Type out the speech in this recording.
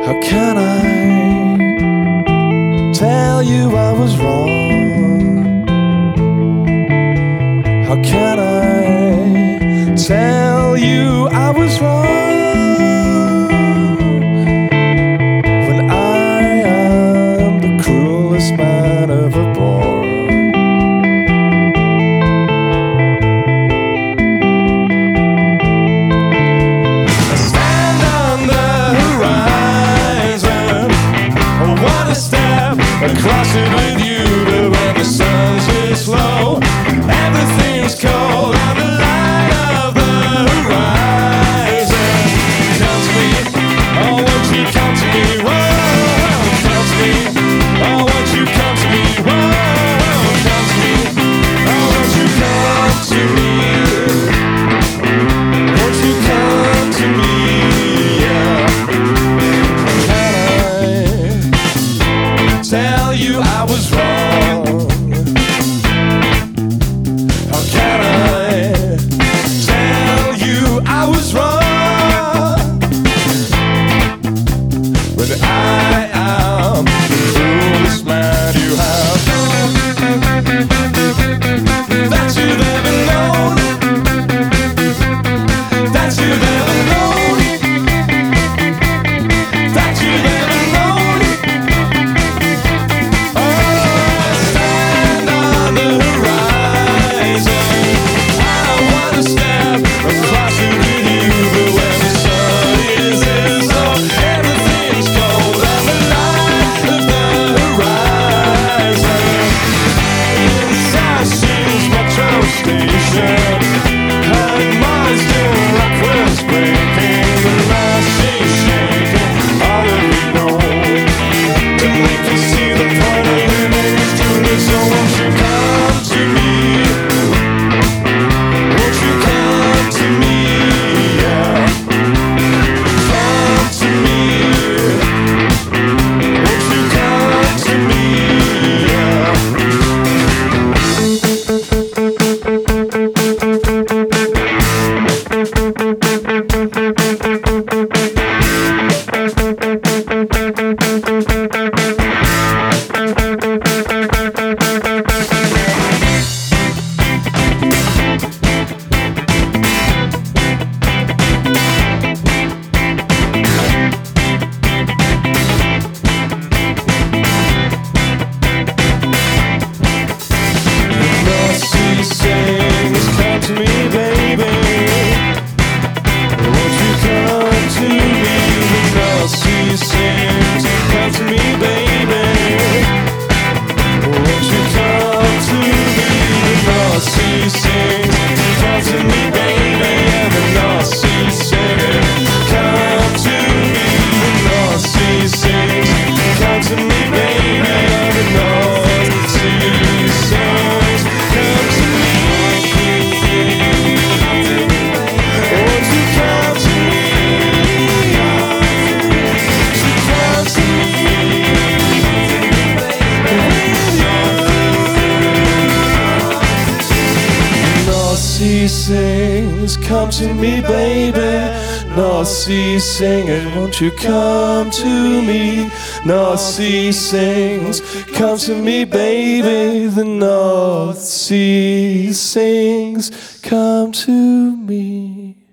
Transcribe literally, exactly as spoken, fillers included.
How can I tell you I was wrong? How can I tell you I was wrong when I am the cruelest man ever born? I stand on the horizon, I wanna step across it with you, but when the sun's this low, everything's cold on the line of the horizon. Come to me, oh won't you come to me, whoa, come to me, oh won't you come to me, whoa, come to me, oh won't you come to me, won't you come to me, yeah. Can I tell you I was wrong? How can I tell you I was wrong when I am the cruelest man you have that you've ever known, that you've ever known, that you've ever known. Oh, I stand on the horizon, I wanna step across it with you, but when the sun is this low, everything's cold on the line of the horizon. Inside Sears Metro Station, and Mars doing Rockwell's breaking, the last is shaking, all that we know to make us see the point of living is doing it. So won't you come to me? Won't you come to me? Yeah. Come to me. Won't you come to me? Yeah. Mercy sings, come to me, baby. Won't you come to me? Mercy sings, come to me, baby. Won't you come to me? Mercy sings, come to me, baby. And the mercy sings, come to me. Mercy sings, come to me, baby. And the mercy sings, come to me. Won't you come to me? Won't you come to me? Norcy sings, come to me, baby. Norcy singing, won't you come to me? Norcy sings, come to me, baby. The North Sea sings, come to me.